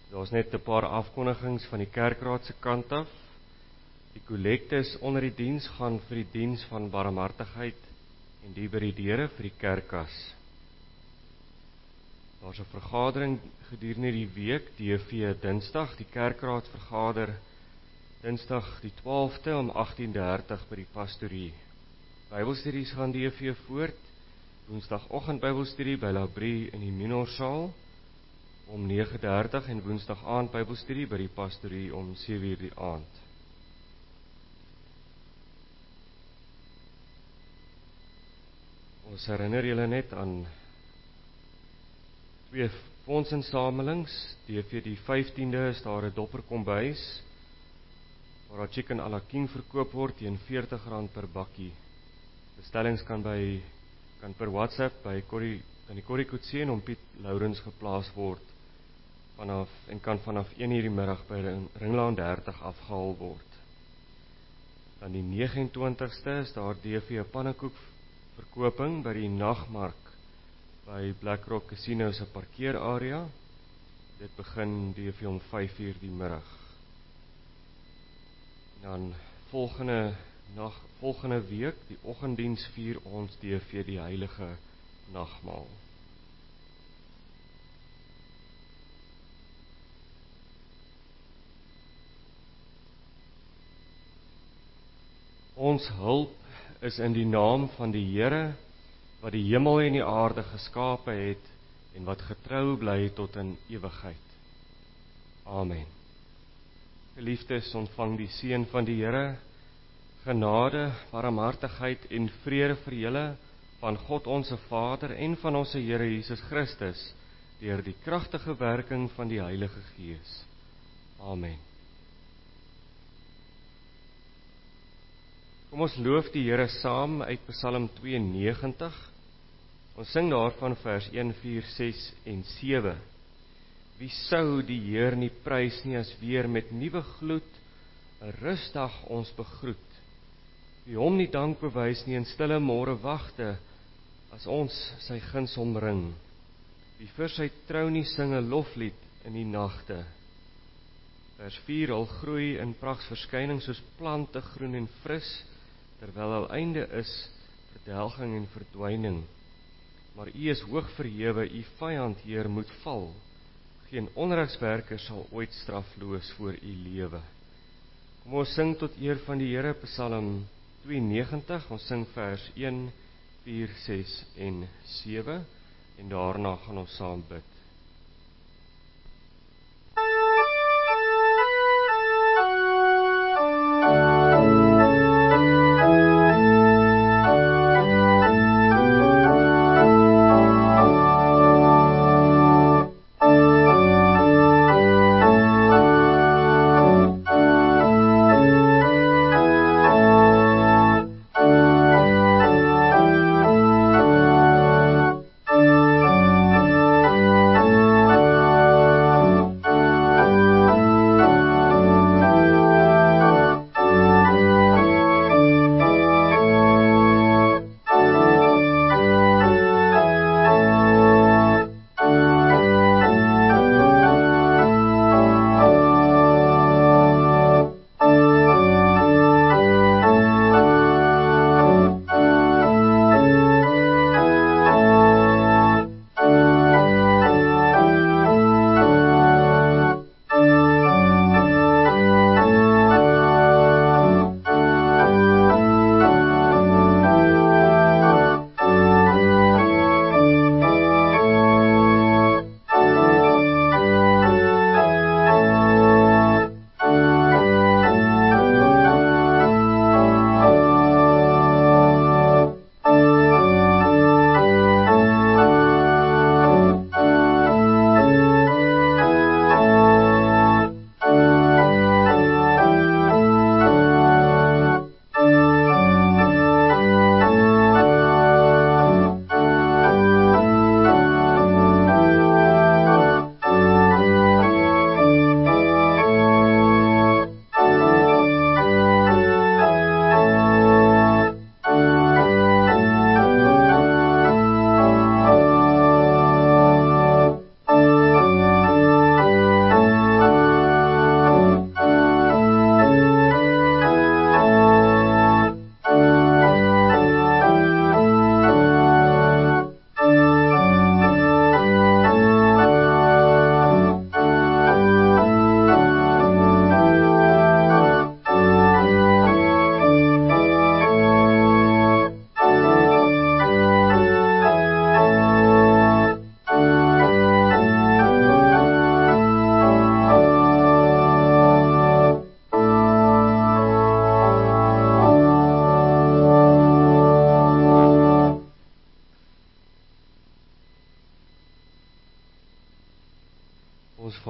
Daar's net 'n paar afkondigings van die kerkraad se kant af. Die kollektes onder die diens gaan vir die diens van barmhartigheid en die by die deure vir die kerkkas. Daar's 'n vergadering gedurende die week, DV Dinsdag, die kerkraad vergader Dinsdag die 12de om 18:30 by die pastorie. Bybelstudies gaan DV voort, Woensdagoggend Bybelstudie by Labrie in die Minorsaal om 9:30 en Woensdag aand Bybelstudie by die pastorie om 7:00 die aand. Ons herinner julle net aan 2 fondsinsamelings. DV die 15de is daar 'n dopper kombuis waar daar chicken à la king verkoop word teen R40 per bakkie. Bestellings kan per WhatsApp by die Corrie Coetzee en Piet Lourens geplaas word en kan vanaf 1:00 die middag by Ringlaan 30 afgehaal word. Dan die 29ste is daar DV pannekoek verkoping by die nagmark by Blackrock Casino se parkeerarea. Dit begin DV om 5:00 die middag. Dan volgende week, die oggenddiens vier ons DV die heilige nagmaal. Ons hulp is in die naam van die Here wat die hemel en die aarde geskape het en wat getrou bly tot in ewigheid. Amen. Geliefdes, ontvang die seën van die Here, genade, barmhartigheid en vrede vir julle van God ons Vader en van ons Here Jesus Christus deur die kragtige werking van die Heilige Gees. Amen. Kom ons loof die Here saam uit Psalm 92. Ons sing daarvan vers 1, 4, 6 en 7. Wie sou die Heer nie prys nie as weer met nuwe gloed 'n rusdag ons begroet? Wie hom nie dank bewys nie in stille môre wagte as ons sy guns omring? Wie vir sy trou nie sing 'n loflied in die nagte? Vers 4, al groei in pragsverskyning soos plante groen en fris, terwyl al einde is verdelging en verdwyning. Maar U is hoog verhewe, U vyand Heer moet val. Geen onregswerker sal ooit strafloos voor U lewe. Kom ons sing tot eer van die Here, Psalm 92, ons sing vers 1, 4, 6 en 7, en daarna gaan ons saam bid.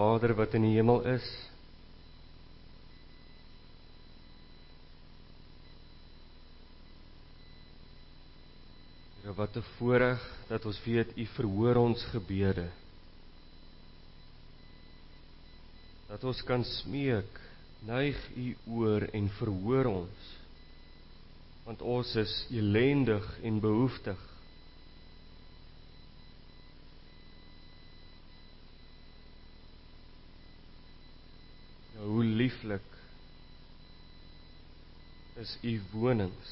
Vader wat in die hemel is. Here, wat 'n voorreg dat ons weet U verhoor ons gebede. Dat ons kan smeek, neig U oor en verhoor ons, want ons is elendig en behoeftig. Nou, hoe lieflik is U wonings.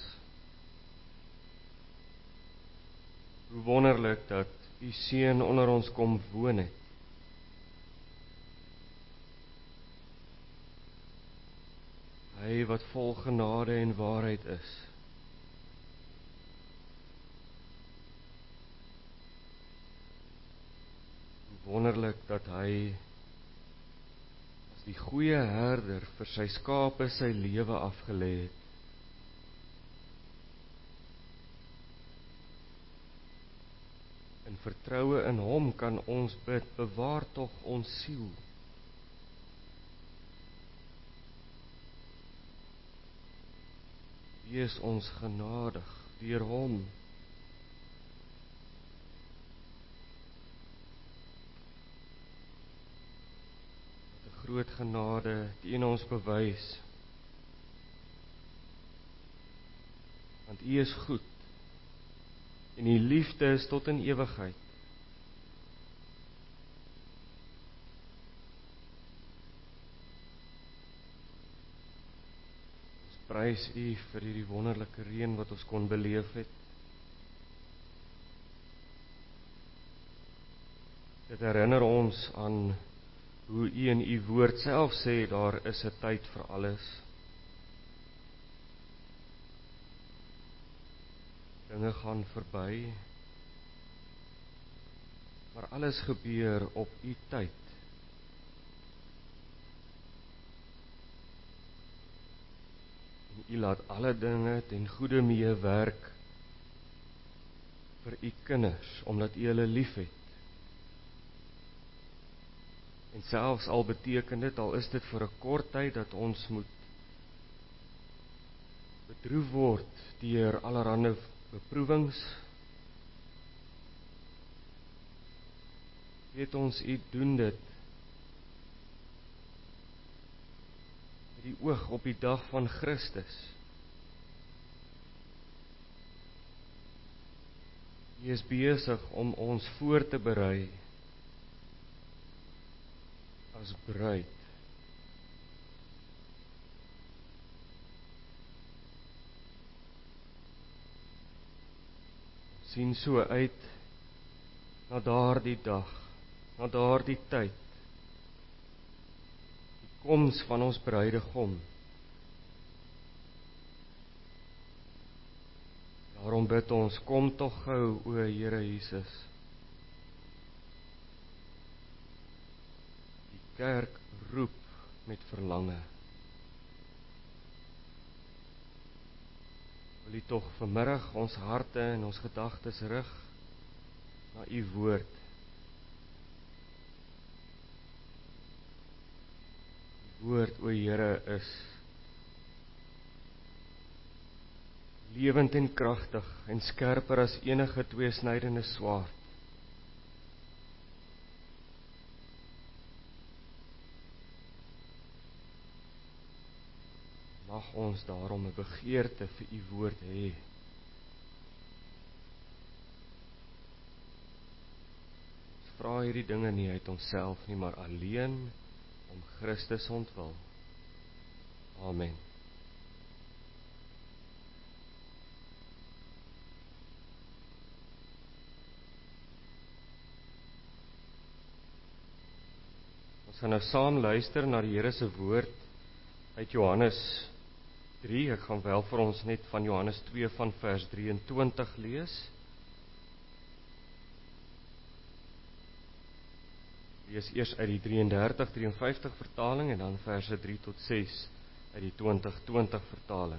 Hoe wonderlik dat U Seun onder ons kom woon het. Hy wat vol genade en waarheid is. Hoe wonderlik dat hy as die goeie herder vir sy skape sy lewe afgelê het. In vertroue in hom kan ons bid, bewaar tog ons siel. Wees ons genadig deur hom. Wat 'n groot genade teen ons bewys. Want U is goed. En die liefde is tot in ewigheid. Ons prys U vir hierdie wonderlike reën wat ons kon beleef het. Dit herinner ons aan hoe U in U woord self sê, daar is 'n tyd vir alles. Dinge gaan verby, maar alles gebeur op U tyd. En U laat alle dinge ten goeie meewerk vir U kinders, omdat U hulle liefhet. En selfs al beteken dit, al is dit vir 'n kort tyd, dat ons moet bedroef word deur allerlei beproewings, weet ons U doen dit met die oog op die dag van Christus. U is besig om ons voor te berei as bruid. Sien so uit na daardie dag, na daardie tyd, die koms van ons bruidegom. Daarom bid ons, kom tog gou, o Here Jesus. Die kerk roep met verlange. Wil U tog vanmiddag ons harte en ons gedagtes rig na U woord. Die woord, o Here, is lewend en kragtig en skerper as enige tweesnydende swaard. Mag ons daarom 'n begeerte vir U woord hê. Ons vra hierdie dinge nie uit onsself nie, maar alleen om Christus ontwil. Amen. Ons gaan nou saam luister na die Here se woord uit Johannes 3. Ek gaan wel vir ons net van Johannes 2 van vers 23 lees. Lees eers uit die 33-53 vertaling en dan verse 3 tot 6 uit die 2020 vertaling.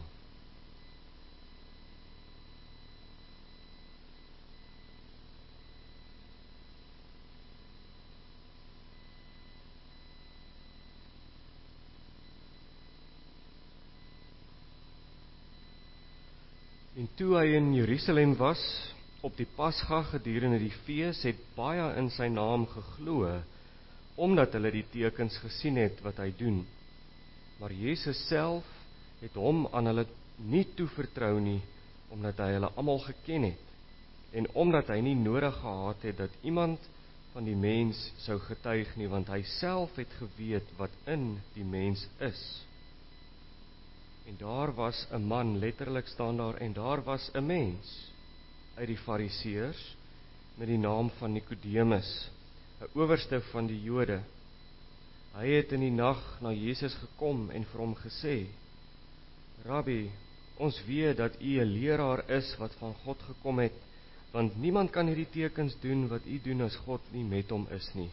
En toe hy in Jerusalem was, op die Pasga gedurende die fees, het baie in sy naam geglo, omdat hulle die tekens gesien het wat hy doen. Maar Jesus self het hom aan hulle nie toevertrou nie, omdat hy hulle almal geken het, en omdat hy nie nodig gehad het dat iemand van die mens sou getuig nie, want hy self het geweet wat in die mens is. En daar was 'n man, letterlik staan daar, en daar was 'n mens uit die Fariseërs met die naam van Nikodemus, 'n owerste van die Jode. Hy het in die nag na Jesus gekom en vir hom gesê: Rabbi, ons weet dat u 'n leraar is wat van God gekom het, want niemand kan hierdie tekens doen wat u doen as God nie met hom is nie.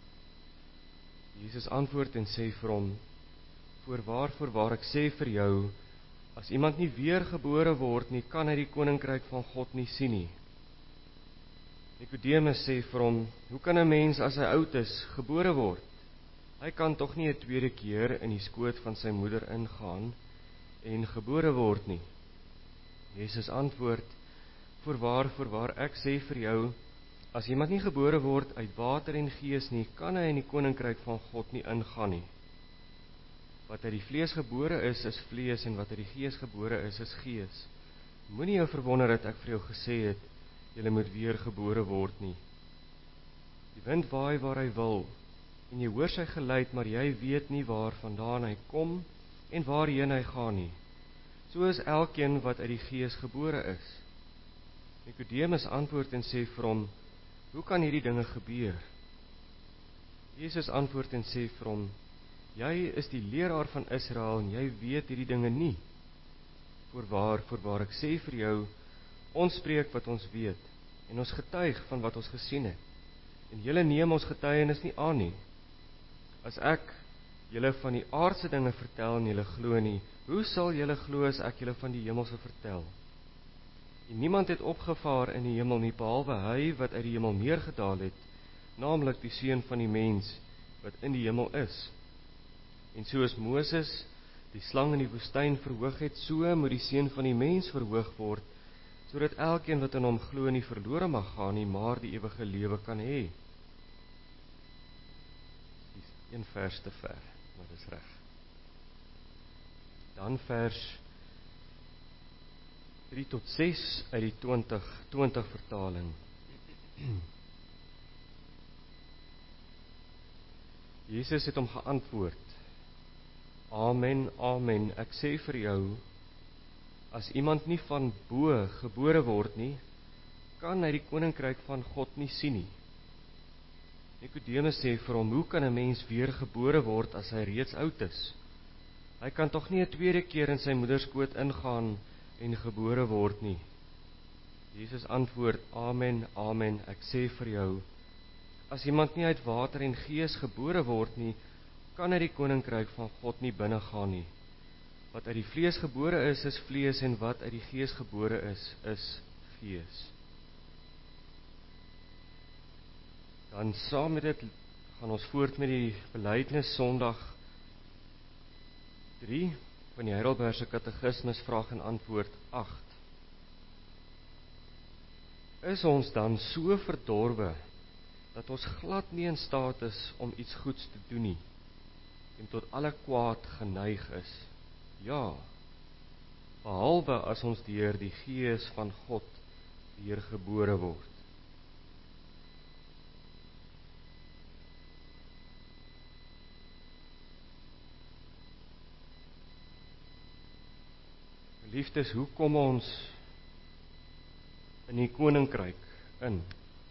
Jesus antwoord en sê vir hom: Voorwaar, ek sê vir jou, as iemand nie weergebore word nie, kan hy die koninkryk van God nie sien nie. Nikodemus sê vir hom: Hoe kan 'n mens as hy oud is, gebore word? Hy kan tog nie 'n tweede keer in die skoot van sy moeder ingaan en gebore word nie. Jesus antwoord: Voorwaar, ek sê vir jou, as iemand nie gebore word uit water en gees nie, kan hy in die koninkryk van God nie ingaan nie. Wat uit die vlees gebore is vlees, en wat uit die gees gebore is gees. Moenie jou verwonder dat ek vir jou gesê het, jy moet weer gebore word nie. Die wind waai waar hy wil, en jy hoor sy geluid, maar jy weet nie waar vandaan hy kom en waarheen hy gaan nie. So is elkeen wat uit die gees gebore is. Nikodemus antwoord en sê vir hom: Hoe kan hierdie dinge gebeur? Jesus antwoord en sê vir hom: Jy is die leraar van Israel en jy weet hierdie dinge nie. Voorwaar, ek sê vir jou, ons spreek wat ons weet en ons getuig van wat ons gesien het. En julle neem ons getuienis nie aan nie. As ek julle van die aardse dinge vertel en julle glo nie, hoe sal julle glo as ek julle van die hemelse vertel? En niemand het opgevaar in die hemel nie, behalwe hy wat uit die hemel neergedaal het, naamlik die Seun van die mens wat in die hemel is. En soos Moses die slang in die woestyn verhoog het, so moet die Seun van die mens verhoog word, sodat elkeen wat in hom glo nie verlore mag gaan nie, maar die ewige lewe kan hê. Dis een vers te ver, maar dis reg. Dan vers 3 tot 6 uit die 2020 vertaling. Jesus het hom geantwoord: Amen, amen, ek sê vir jou, as iemand nie van bo gebore word nie, kan hy die koninkryk van God nie sien nie. Nikodemus sê vir hom: Hoe kan 'n mens weer gebore word as hy reeds oud is? Hy kan tog nie 'n tweede keer in sy moeder skoot ingaan en gebore word nie. Jesus antwoord: Amen, amen, ek sê vir jou, as iemand nie uit water en gees gebore word nie, kan hy die koninkryk van God nie binnegaan nie. Wat uit die vlees gebore is vlees, en wat uit die gees gebore is gees. Dan saam met dit gaan ons voort met die belydenis Sondag 3 van die Heidelbergse Katekismes, vraag en antwoord 8. Is ons dan so verdorwe dat ons glad nie in staat is om iets goeds te doen nie, en tot alle kwaad geneig is? Ja, behalwe as ons deur die Gees van God weergebore word. Geliefdes, hoe kom ons in die koninkryk in?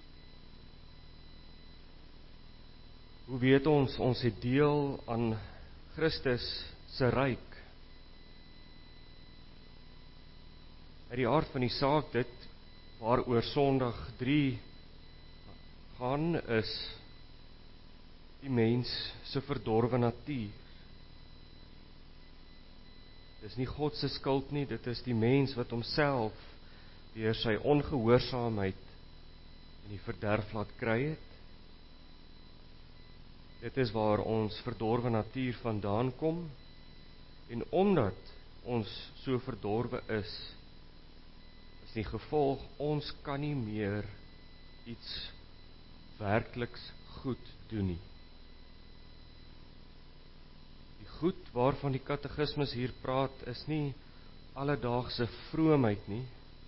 Hoe weet ons het deel aan Christus se ryk? Uit die aard van die saak, dit waaroor Sondag 3 gaan, is die mens se verdorwe natuur. Dis nie God se skuld nie, dit is die mens wat homself deur sy ongehoorsaamheid in die verderf laat kry het. Dit is waar ons verdorwe natuur vandaan kom, en omdat ons so verdorwe is, is die gevolg, ons kan nie meer iets werkliks goed doen nie. Die goed waarvan die katekismus hier praat, is nie alledaagse vroomheid nie,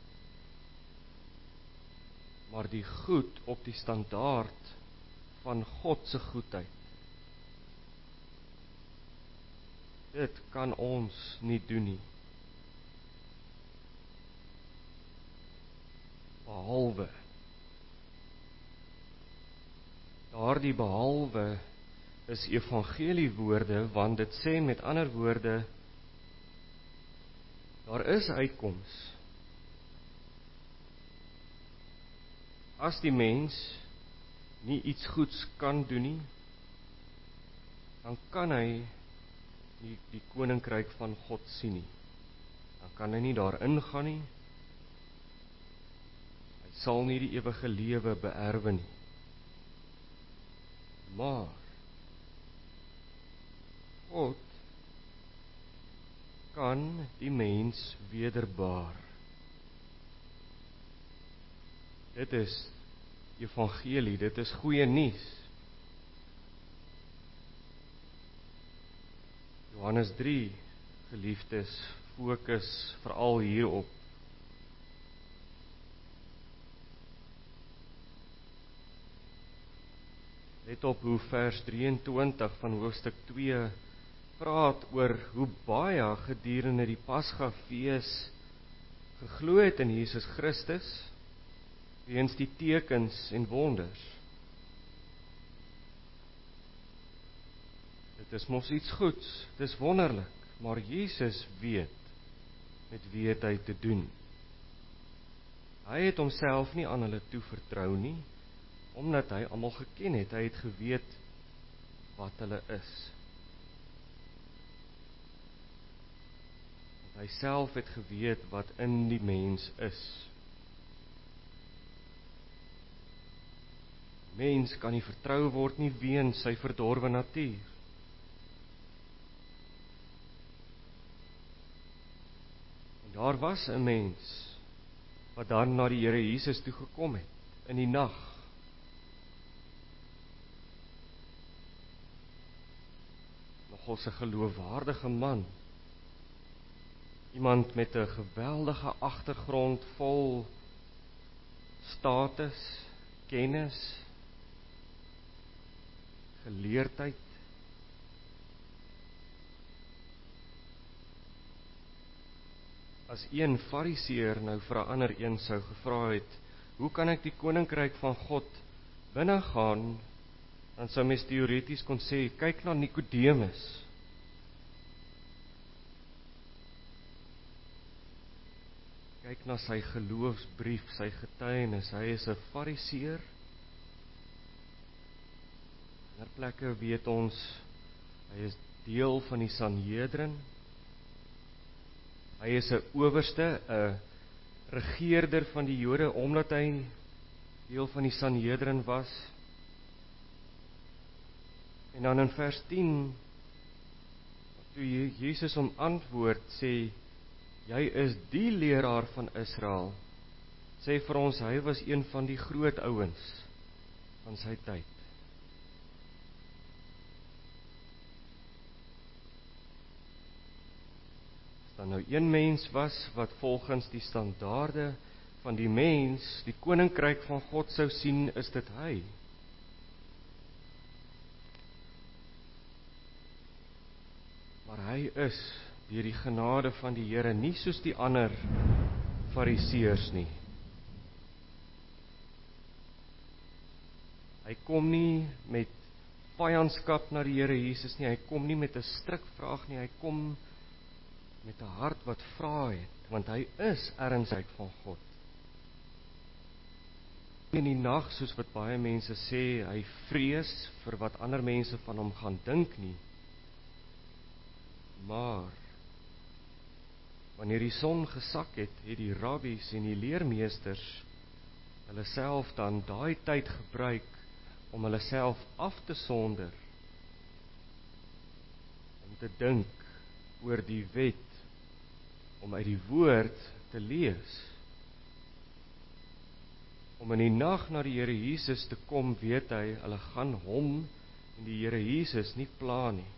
maar die goed op die standaard van God se goedheid. Dit kan ons nie doen nie. Behalwe. Daardie behalwe is evangeliewoorde, want dit sê met ander woorde, daar is uitkoms. As die mens nie iets goeds kan doen nie, dan kan hy nie die koninkryk van God sien nie. Dan kan hy nie daarin gaan nie. Hy sal nie die ewige lewe beerwe nie. Maar God kan die mens wederbaar. Dit is evangelie, dit is goeie nuus. Johannes 3, geliefdes, fokus veral hierop. Let op hoe vers 23 van hoofstuk 2 praat oor hoe baie gedurende die Pasgafees geglo het in Jesus Christus, weens die tekens en wonders. Dit is mos iets goeds, dit is wonderlik, maar Jesus weet met wie het hy te doen. Hy het homself nie aan hulle toevertrou nie, omdat hy almal geken het, hy het geweet wat hulle is. Want hy self het geweet wat in die mens is. Mens kan nie vertrou word nie weens sy verdorwe natuur. En daar was 'n mens wat dan na die Here Jesus toe gekom het in die nag. Nogals 'n geloofwaardige man. Iemand met 'n geweldige agtergrond vol status, kennis, geleerdheid. As een fariseer nou vir 'n ander een sou gevra het, hoe kan ek die koninkryk van God binnegaan, dan sou mens teoreties kon sê, kyk na Nikodemus. Kyk na sy geloofsbrief, sy getuienis. Hy is 'n fariseer. In 'n plekke weet ons, hy is deel van die Sanhedrin. Hy is 'n owerste, 'n regeerder van die Jode, omdat hy deel van die Sanhedrin was. En dan in vers 10, toe Jesus hom antwoord, sê, jy is die leraar van Israel, sê vir ons, hy was een van die groot ouens van sy tyd. As dan nou een mens was, wat volgens die standaarde van die mens, die koninkryk van God sou sien, is dit hy. Maar hy is, deur die genade van die Here, nie soos die ander fariseërs nie. Hy kom nie met vyandskap na die Here Jesus nie, hy kom nie met 'n strikvraag nie, hy kom met 'n hart wat vra het, want hy is ernstig van God. In die nag, soos wat baie mense sê, hy vrees vir wat ander mense van hom gaan dink nie. Maar wanneer die son gesak het, het die rabbies en die leermeesters hulle self dan daai tyd gebruik om hulle self af te sonder, om te dink oor die wet, om uit die woord te lees. om in die nag na die Here Jesus te kom, weet hy, hulle gaan hom en die Here Jesus nie pla nie.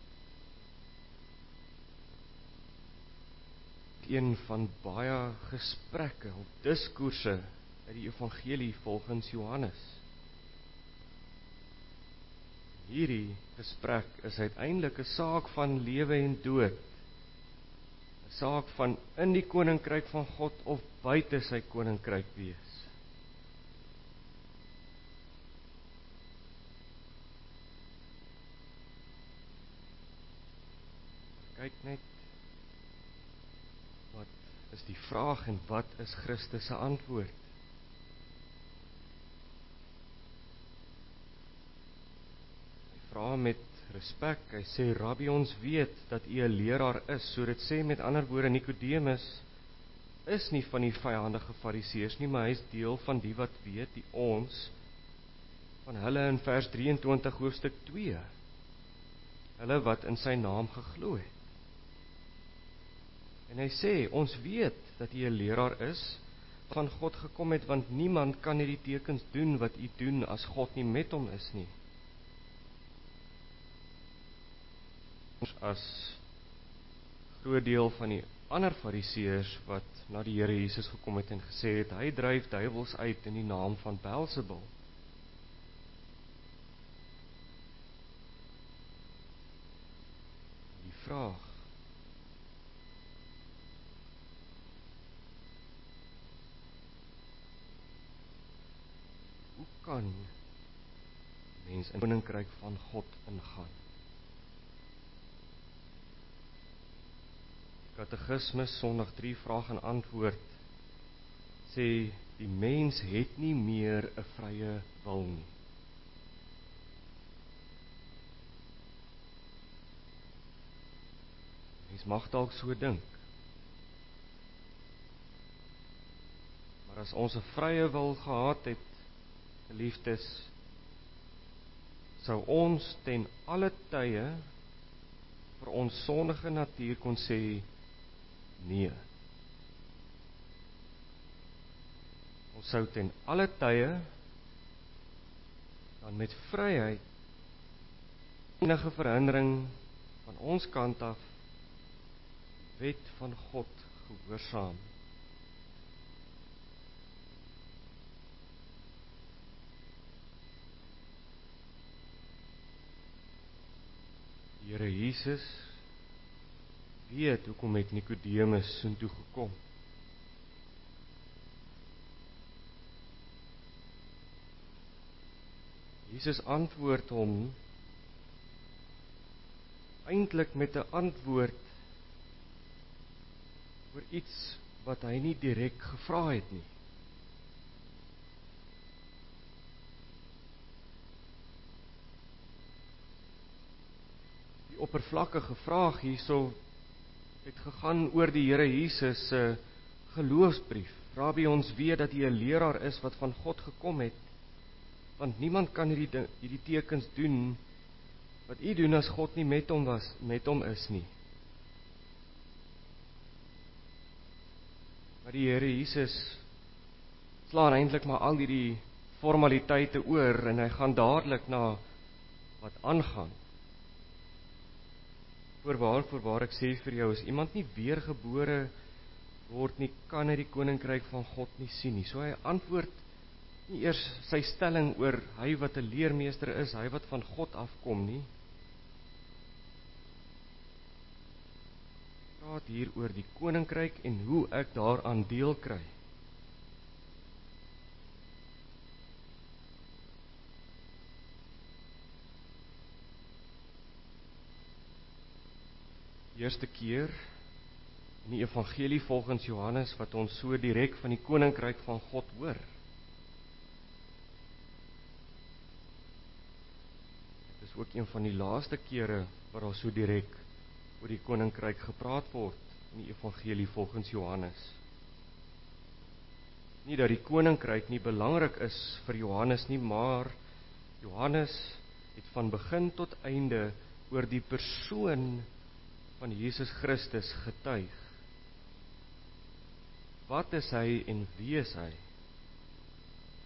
Een van baie gesprekke of diskoerse uit die evangelie volgens Johannes. Hierdie gesprek is uiteindelik 'n saak van lewe en dood. 'n Saak van in die koninkryk van God of buite sy koninkryk wees. Kyk net, wat is die vraag en wat is Christus se antwoord? Hy vra met respek, hy sê, Rabbi, ons weet dat u 'n leraar is, so dit sê met ander woorde, Nikodemus is nie van die vyandige Fariseërs nie, maar hy is deel van die wat weet, die ons, van hulle in vers 23 hoofstuk 2, hulle wat in sy naam geglo het. En hy sê, ons weet dat u 'n leraar is, van God gekom het, want niemand kan hierdie tekens doen wat u doen as God nie met hom is nie. As groot deel van die ander Fariseërs wat na die Here Jesus gekom het en gesê het, hy dryf duiwels uit in die naam van Beelzebul. Die vraag, hoe kan mens in die koninkryk van God ingaan? Katekismus Sondag 3 vraag en antwoord sê, die mens het nie meer 'n vrye wil nie. Mens mag dalk so dink. Maar as ons 'n vrye wil gehad het, geliefdes, sou ons ten alle tye vir ons sondige natuur kon sê, nee. Ons sou ten alle tye dan met vryheid enige verhindering van ons kant af die wet van God gehoorsaam. Die Here Jesus weet hoekom het Nikodemus soontoe gekom. Jesus antwoord hom eintlik met 'n antwoord oor iets wat hy nie direk gevra het nie. Die oppervlakkige vraag hierso het gegaan oor die Here Jesus se geloofsbrief. Rabbi, ons weet dat u 'n leraar is wat van God gekom het, want niemand kan hierdie tekens doen wat u doen as God nie met hom is nie. Maar die Here Jesus slaan eintlik maar al hierdie formaliteite oor en hy gaan dadelik na wat aangaan. Voorwaar ek sê vir jou, as iemand nie weergebore word nie, kan hy die koninkryk van God nie sien nie. So hy antwoord nie eers sy stelling oor hy wat 'n leermeester is, hy wat van God afkom nie. Praat hier oor die koninkryk en hoe ek daaraan deel kry. Die eerste keer in die evangelie volgens Johannes wat ons so direk van die koninkryk van God hoor. Dit is ook een van die laaste kere waar daar so direk oor die koninkryk gepraat word in die evangelie volgens Johannes. Nie dat die koninkryk nie belangrik is vir Johannes nie, maar Johannes het van begin tot einde oor die persoon van Jesus Christus getuig. Wat is hy en wie is hy?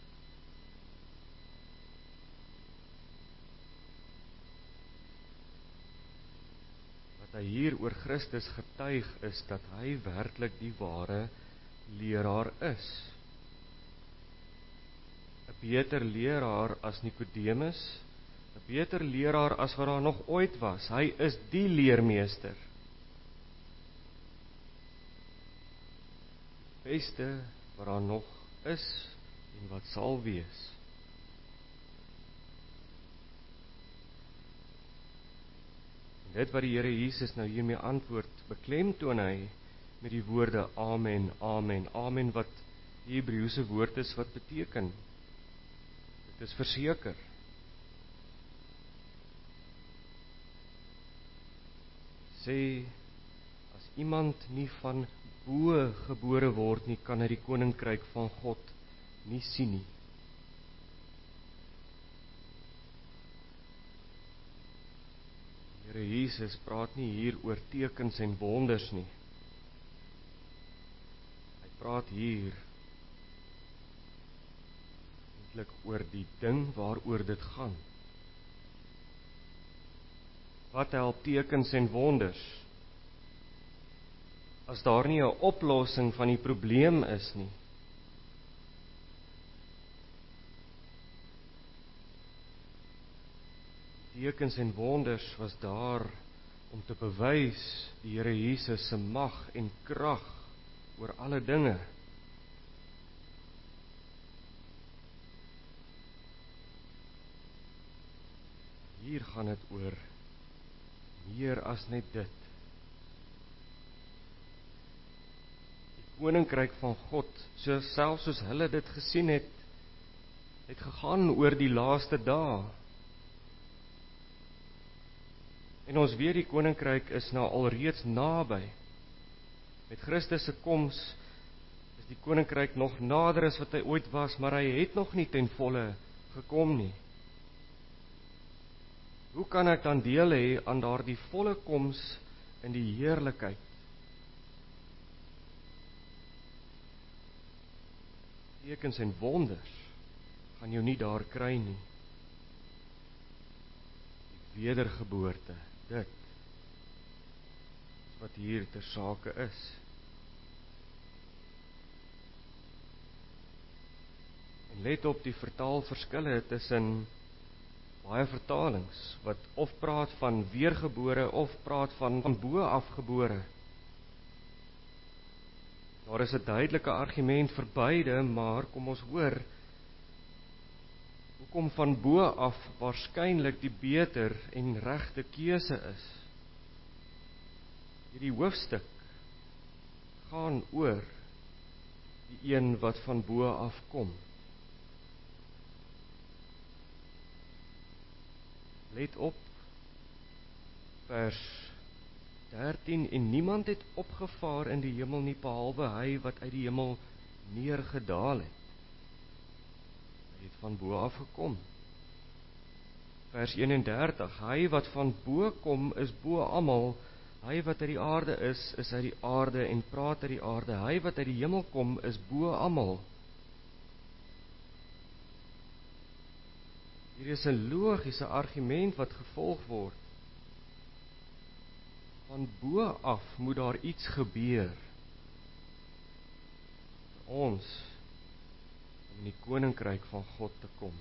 dat hy hier oor Christus getuig is, dat hy werklik die ware leraar is. 'n Beter leraar as Nikodemus, 'n beter leraar as wat daar nog ooit was. Hy is die leermeester. Die beste wat daar nog is en wat sal wees. En dit wat die Here Jesus nou hiermee antwoord, beklemtoon hy met die woorde Amen, Amen, Amen, wat die Hebreëse woord is wat beteken, dit is verseker. Sê, as iemand nie van bo gebore word nie, kan hy die koninkryk van God nie sien nie. Die Here Jesus praat nie hier oor tekens en wonders nie. Hy praat hier eintlik oor die ding waaroor dit gaan. Wat help tekens en wonders as daar nie 'n oplossing van die probleem is nie? Tekens en wonders was daar om te bewys die Here Jesus se mag en krag oor alle dinge. Hier gaan dit oor meer as net dit. Die koninkryk van God, selfs soos hulle dit gesien het, het gegaan oor die laaste dae. En ons weet die koninkryk is nou alreeds naby. Met Christus se koms is die koninkryk nog nader as wat hy ooit was, maar hy het nog nie ten volle gekom nie. Hoe kan ek dan deel hê aan daardie volle koms in die heerlikheid? Tekens en wonders gaan jou nie daar kry nie. Die wedergeboorte, dit is wat hier ter sake is. En let op die vertaalverskille tussen baie vertalings, wat of praat van weergebore, of praat van bo afgebore. Daar is 'n duidelike argument vir beide, maar kom ons hoor, hoekom van bo af waarskynlik die beter en regte keuse is. Hierdie hoofstuk gaan oor die een wat van bo af kom. Let op, vers 13, en niemand het opgevaar in die hemel nie, behalwe hy wat uit die hemel neergedaal het. Hy het van bo af gekom. Vers 31, hy wat van bo kom, is bo almal, hy wat uit die aarde is uit die aarde en praat uit die aarde, hy wat uit die hemel kom, is bo almal. Hier is 'n logiese argument wat gevolg word. Van bo af moet daar iets gebeur vir ons om in die koninkryk van God te kom.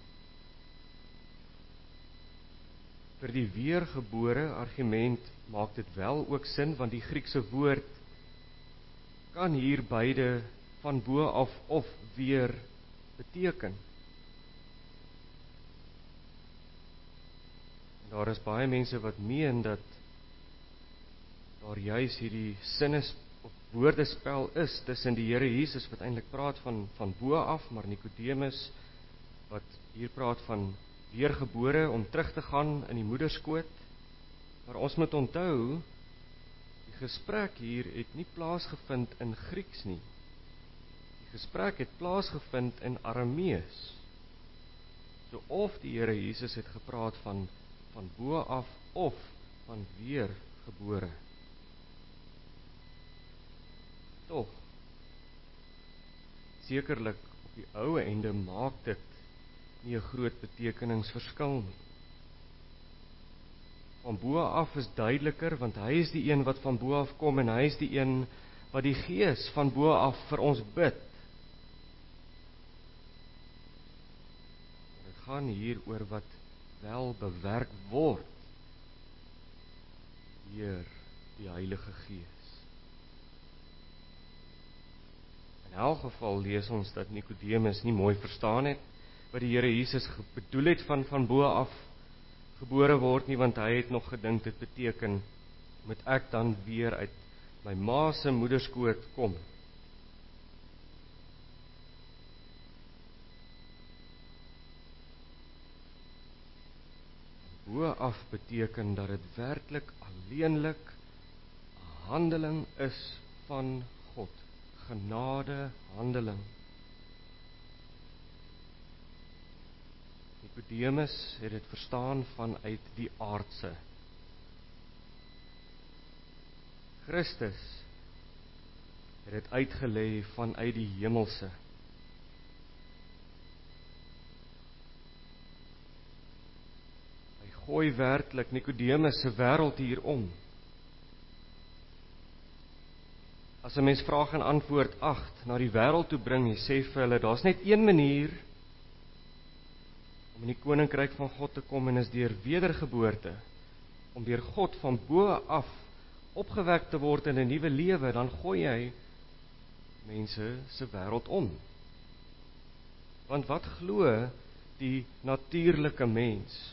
Vir die weergebore argument maak dit wel ook sin, want die Griekse woord kan hier beide van bo af of weer beteken. En daar is baie mense wat meen dat daar juis hierdie sinnes of woordespel is tussen die Here Jesus wat eintlik praat van bo af, maar Nikodemus wat hier praat van weergebore om terug te gaan in die moederskoot. Maar ons moet onthou, die gesprek hier het nie plaasgevind in Grieks nie. Die gesprek het plaasgevind in Aramees. So of die Here Jesus het gepraat van bo af of van weergebore. Tog, sekerlik op die ou einde maak dit nie 'n groot betekenisverskil nie. van bo af is duideliker, want hy is die een wat van bo af kom en hy is die een wat die Gees van bo af vir ons bid. Dit gaan hier oor wat wel bewerk word deur die Heilige Gees. In elk geval lees ons dat Nikodemus nie mooi verstaan het wat die Here Jesus bedoel het van bo af gebore word nie, want hy het nog gedink dit beteken, moet ek dan weer uit my ma se moederskoot kom. Bo af beteken dat dit werklik alleenlik 'n handeling is van God, genade handeling. Nikodemus het dit verstaan vanuit die aardse. Christus het dit uitgelê vanuit die hemelse. Hy gooi werklik Nikodemus se wêreld hier om. As 'n mens vraag en antwoord 8 na die wêreld toe bring, jy sê vir hulle, daar's net een manier om in die koninkryk van God te kom, en is deur wedergeboorte, om deur God van bo af opgewek te word in 'n nuwe lewe, dan gooi hy mense se wêreld om. Want wat glo die natuurlike mens?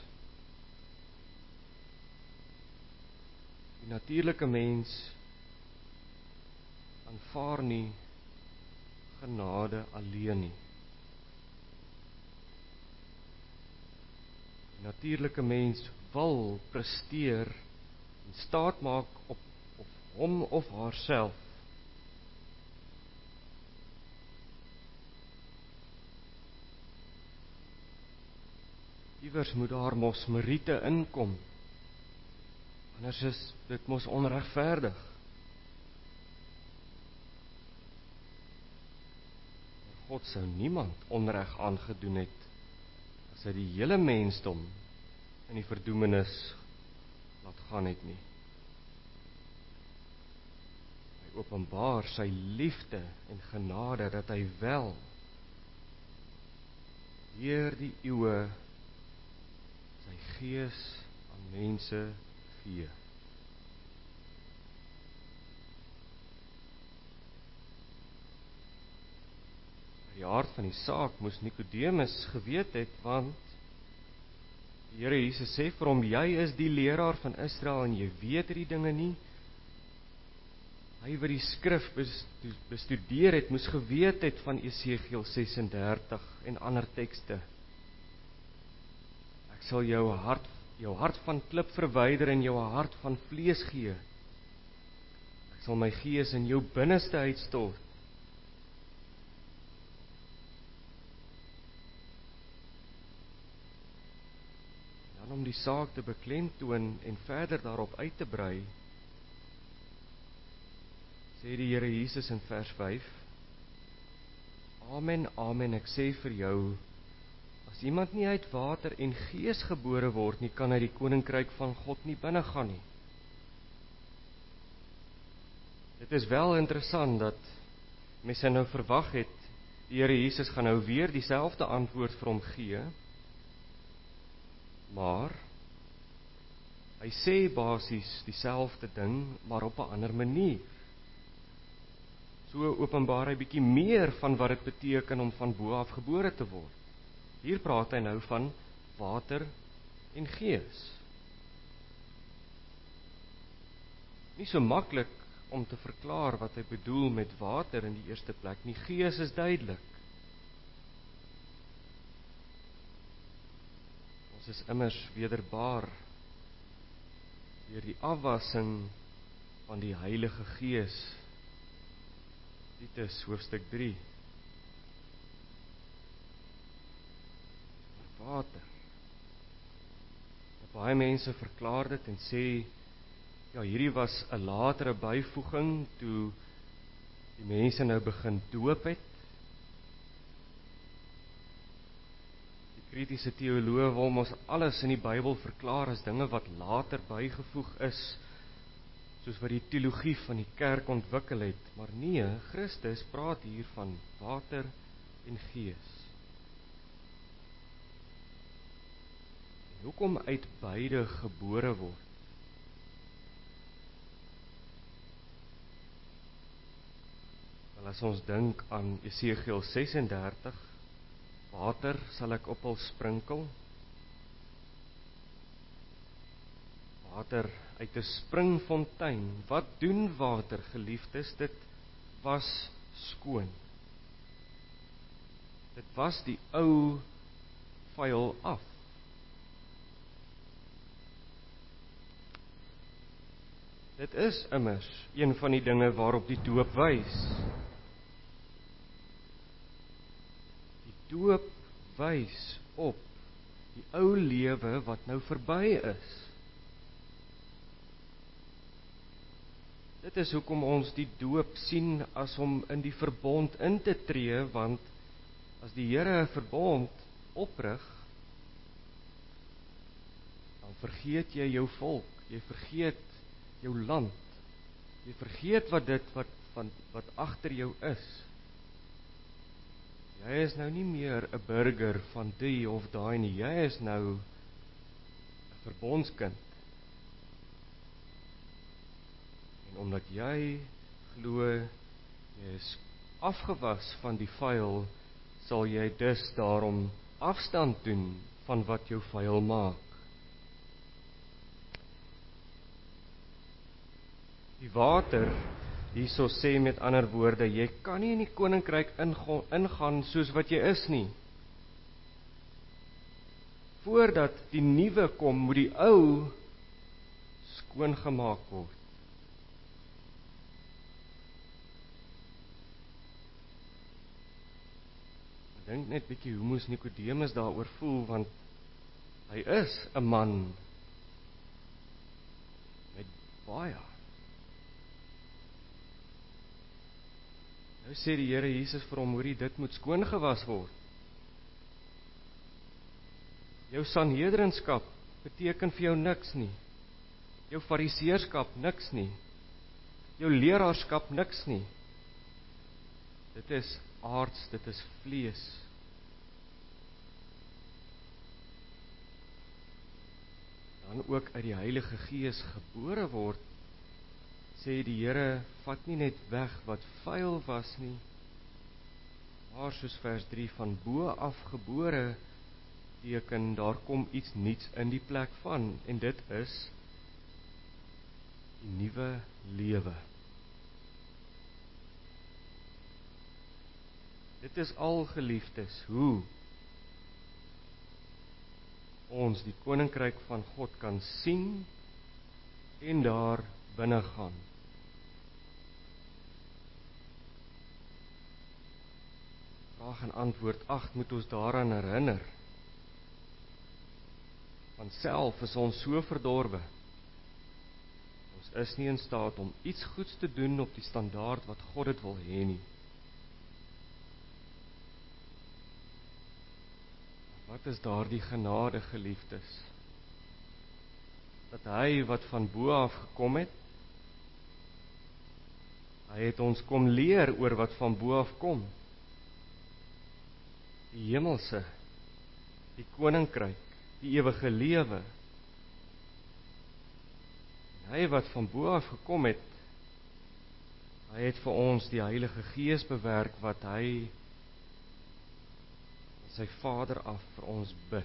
Die natuurlike mens aanvaar nie genade alleen nie. Die natuurlike mens wil presteer en staat maak op hom of haarself. Iewers moet daar mos meriete inkom, anders is dit mos onregverdig. God sou niemand onreg aangedoen het as hy die hele mensdom in die verdoemenis laat gaan het nie. Hy openbaar sy liefde en genade dat hy wel deur die eeue sy Gees aan mense gee. Die aard van die saak moes Nikodemus geweet het, want die Here Jesus sê vir hom, jy is die leraar van Israel en jy weet hierdie dinge nie. Hy wat die skrif bestudeer het, moes geweet het van Esegiel 36 en ander tekste. Ek sal jou hart van klip verwyder en jou hart van vlees gee. Ek sal my Gees in jou binneste uitstort. Om die saak te beklemtoon en verder daarop uit te brei, sê die Here Jesus in vers 5, Amen, amen, ek sê vir jou, as iemand nie uit water en gees gebore word nie, kan hy die koninkryk van God nie binnegaan nie. Dit is wel interessant dat mense nou verwag het, die Here Jesus gaan nou weer dieselfde antwoord vir hom gee, maar hy sê basies dieselfde ding, maar op 'n ander manier. So openbaar hy bietjie meer van wat dit beteken om van bo af gebore te word. Hier praat hy nou van water en gees. Nie so maklik om te verklaar wat hy bedoel met water in die eerste plek nie. Gees is duidelik. Ons is immers wederbaar deur die afwassing van die Heilige Gees. Titus hoofstuk 3. Water. Baie mense verklaar dit en sê, ja, hierdie was 'n latere byvoeging toe die mense nou begin doop het. Die kritiese teoloë wil mos alles in die Bybel verklaar as dinge wat later bygevoeg is, soos wat die teologie van die kerk ontwikkel het, maar nee, Christus praat hier van water en gees. En hoekom uit beide gebore word? Wel, as ons dink aan Esegiel 36, water sal ek op hul sprinkel, water uit 'n springfontein. Wat doen water, geliefdes? Dit was skoon. Dit was die ou vuil af. Dit is immers een van die dinge waarop die doop wys. Die doop wys op die ou lewe wat nou verby is. Dit is hoekom ons die doop sien as om in die verbond in te tree, want as die Here 'n verbond oprig, dan vergeet jy jou volk, jy vergeet jou land, jy vergeet wat agter jou is. Jy is nou nie meer 'n burger van die of daai nie, jy is nou 'n verbondskind. En omdat jy glo, jy is afgewas van die vuil, sal jy dus daarom afstand doen van wat jou vuil maak. Die water, hierso sê met ander woorde, jy kan nie in die koninkryk ingaan soos wat jy is nie. Voordat die nuwe kom, moet die ou skoongemaak word. Ek dink net bietjie hoe moes Nikodemus daaroor voel, want hy is 'n man met baie. Nou sê die Here Jesus vir hom, hoorie, dit moet skoongewas word. Jou sanhedrinskap beteken vir jou niks nie. Jou fariseërskap niks nie. Jou leraarskap niks nie. Dit is aards, dit is vlees. Dan ook uit die Heilige Gees gebore word, sê die Here, vat nie net weg wat vuil was nie, maar soos vers 3, van bo af gebore teken, daar kom iets nuuts in die plek van, en dit is die nuwe lewe. Dit is al, geliefdes, hoe ons die koninkryk van God kan sien en daar binne gaan. Vraag en antwoord 8 moet ons daaraan herinner. Van self is ons so verdorwe. Ons is nie in staat om iets goeds te doen op die standaard wat God dit wil hê nie. Wat is daardie genade, geliefdes? Dat hy wat van bo af gekom het, hy het ons kom leer oor wat van bo af kom. Die hemelse, die koninkryk, die ewige lewe. En hy wat van bo af gekom het, hy het vir ons die Heilige Gees bewerk wat hy sy Vader af vir ons bid.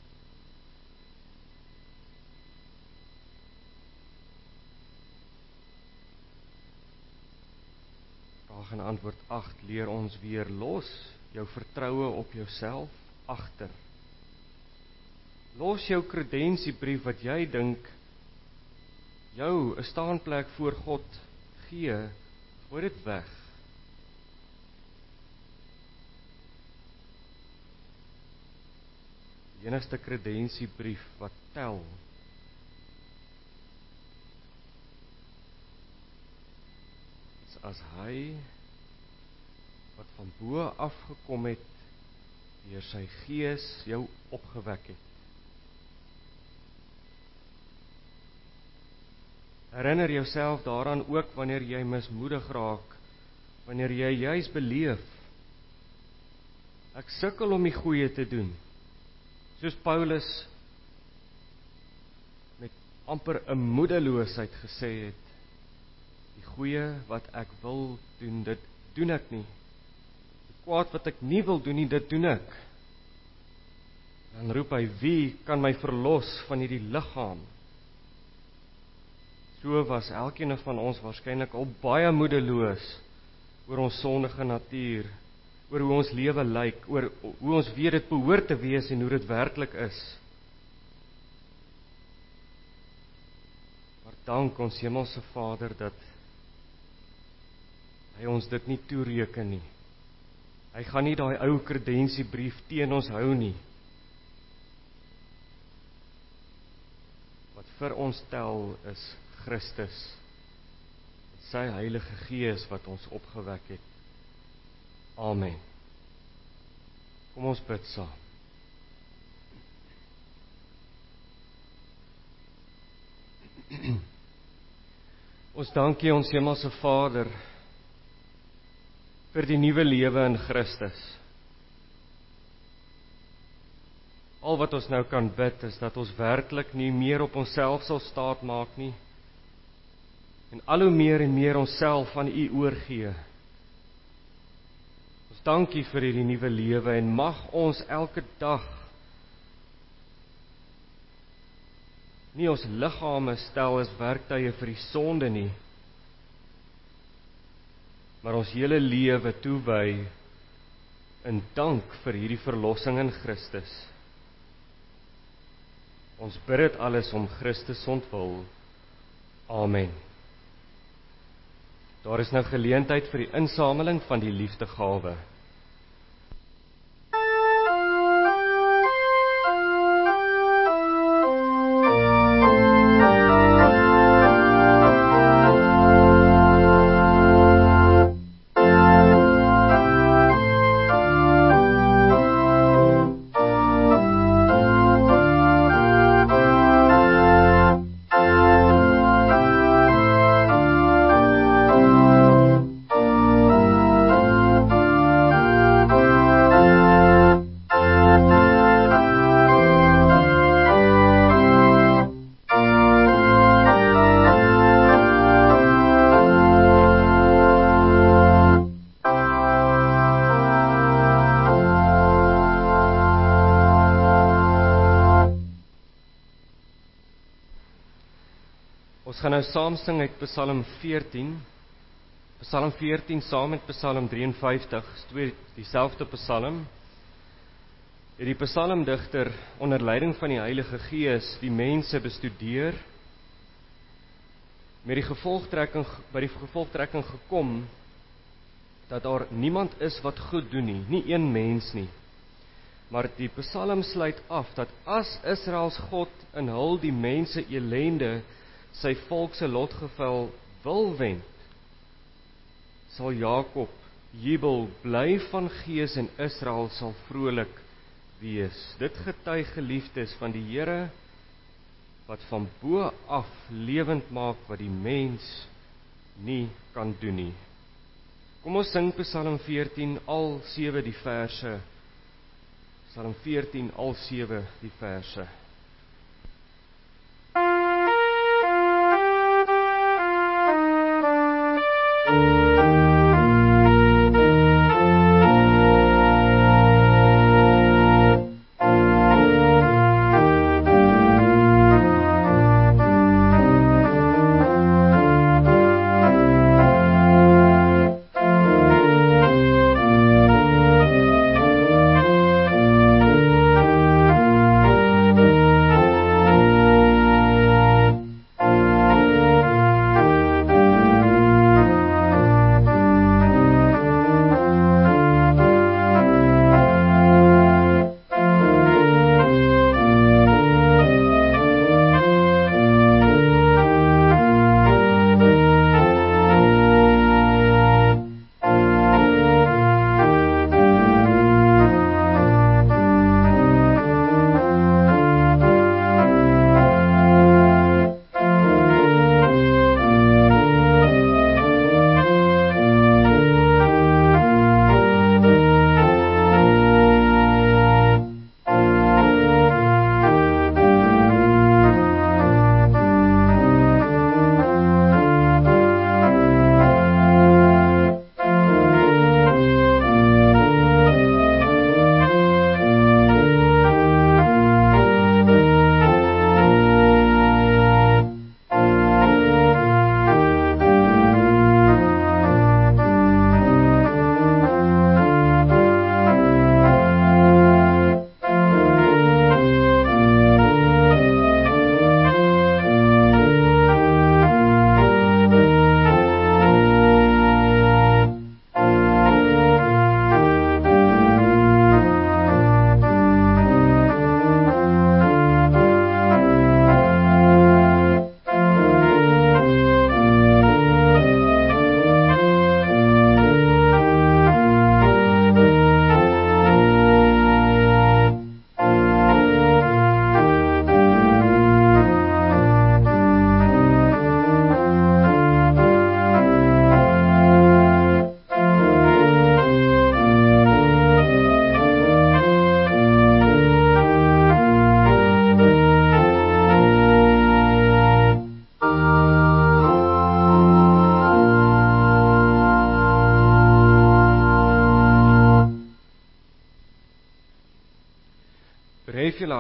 Vraag en antwoord 8 leer ons weer, los jou vertroue op jouself agter. Los jou kredensiebrief wat jy dink jou 'n staanplek voor God gee, gooi dit weg. Die enigste kredensiebrief wat tel is as hy wat van bo af gekom het, deur sy Gees jou opgewek het. Herinner jouself daaraan ook wanneer jy mismoedig raak, wanneer jy juis beleef, ek sukkel om die goeie te doen, soos Paulus met amper 'n moedeloosheid gesê het, die goeie wat ek wil doen, dit doen ek nie. Die kwaad wat ek nie wil doen nie, dit doen ek. Dan roep hy, wie kan my verlos van hierdie liggaam? So was elkeen van ons waarskynlik al baie moedeloos oor ons sondige natuur, oor hoe ons lewe lyk, oor hoe ons weet dit behoort te wees en hoe dit werklik is. Maar dank ons Hemelse Vader dat hy ons dit nie toereken nie. Hy gaan nie daai ou kredensiebrief teen ons hou nie. Wat vir ons tel is Christus, sy Heilige Gees wat ons opgewek het. Amen. Kom ons bid saam. Ons dank U, ons Hemelse Vader, vir die nuwe lewe in Christus. Al wat ons nou kan bid is dat ons werklik nie meer op onsself sal staat maak nie, en al hoe meer en meer onsself aan U oorgee. Ons dank U vir hierdie nuwe lewe en mag ons elke dag nie ons liggame stel as werktuie vir die sonde nie, maar ons hele lewe toewy in dank vir hierdie verlossing in Christus. Ons bid dit alles om Christus ontwil. Amen. Daar is nou geleentheid vir die insameling van die liefdegawe. Ons gaan nou saam sing uit Psalm 14. Psalm 14 saam met Psalm 53, twee dieselfde Psalm. Die psalmdigter onder leiding van die Heilige Gees die mense bestudeer, met die gevolgtrekking gekom dat daar niemand is wat goed doen nie, nie een mens nie. Maar die Psalm sluit af dat as Israels God in hul die mense elende sy volk se lotgeval wil wend, sal Jakob jubel, bly van gees en Israel sal vrolik wees. Dit getuig geliefdes van die Here wat van bo af lewend maak wat die mens nie kan doen nie. Kom ons sing Psalm 14 al 7 die verse. Psalm 14 al 7 die verse.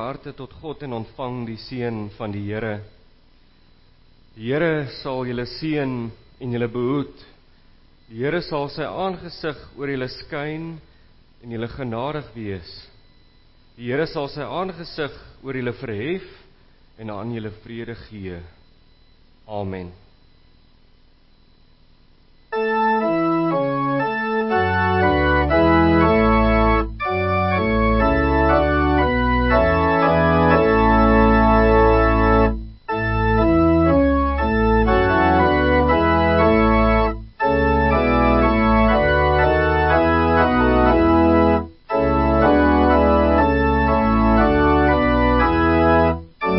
harte tot God en ontvang die seën van die Here. Die Here sal julle seën en julle behoed. Die Here sal sy aangesig oor julle skyn en julle genadig wees. Die Here sal sy aangesig oor julle verhef en aan julle vrede gee. Amen.